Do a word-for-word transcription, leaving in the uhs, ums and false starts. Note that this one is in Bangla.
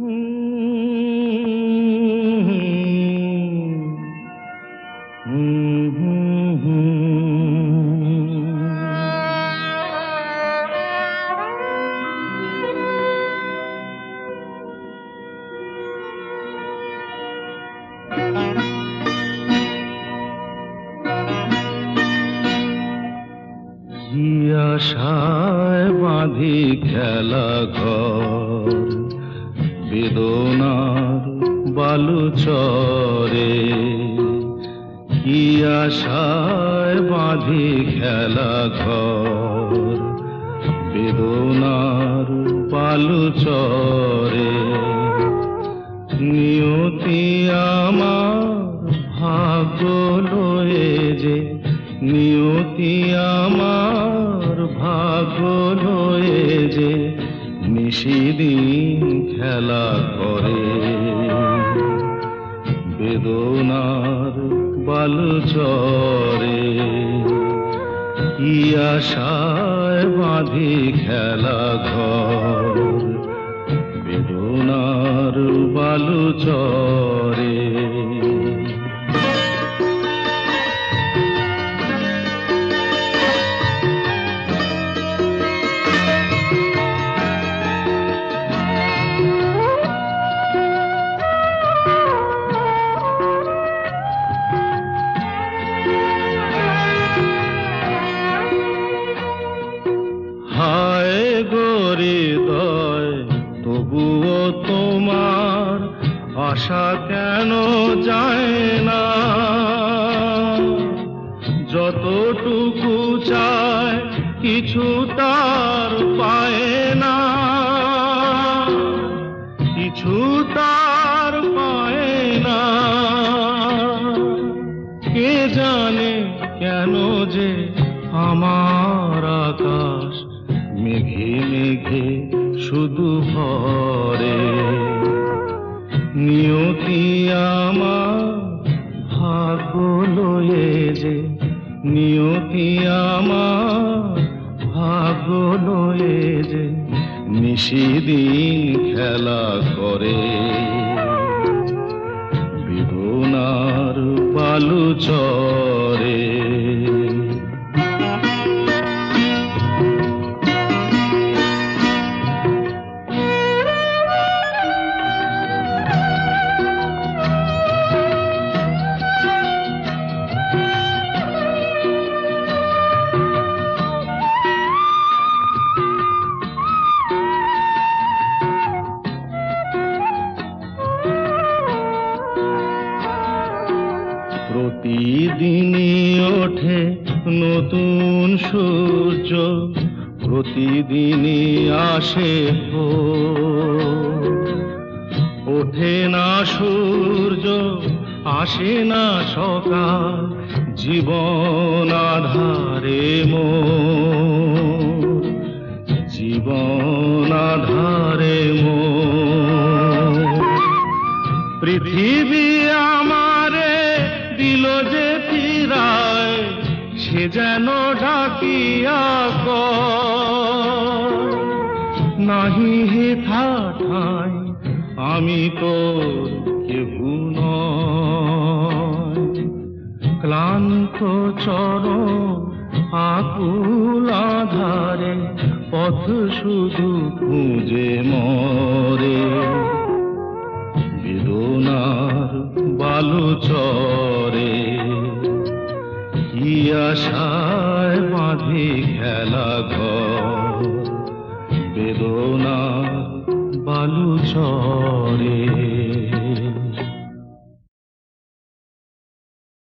আশায় বাঁধি খেলা ঘর বেদনার বালু চরে, কি আশায় বাঁধি খেলা ঘর বেদনার বালু চরে। নিয়তি আমার ভাগ্য লয়ে যে, নিয়তি আমার ভাগ্য লয়ে যে নিশিদিন খেলা করে বেদনার বালু চরে। কি আশায় বাঁধি খেলা ঘর বেদনার বালু চরে। হায় হৃদয় তবুও তোমার আশা কেন যায় না? যতটুকু চায় কিছু তার পায় না, কিছু তার পায় না। কে জানে কেন যে আমার আকাশ মেঘে মেঘে শুধু ভরে। নিয়তি আমার ভাগ্য লয়ে যে, নিয়তি আমার ভাগ্য লয়ে যে নিশিদিন খেলা করে বেদনার বালু চরে। প্রতিদিনই ওঠে নতুন সূর্য, প্রতিদিনই আসে ভোর। ওঠে না সূর্য আসে না সকাল, জীবন আধারে মোর, জীবন আধারে মোর। পৃথিবী আমারে দিল যে ফিরায়, সে যেন ডাকিয়া কয় নাহি হেথা ঠাই আমি তোর কেহু নয়। ক্লান্ত চরণ আকুল আধারে পথ শুধু খুঁজে মরে বেদনার বালু চরে। কি আশায় বাঁধি খেলা ঘর বেদনার বালু চরে।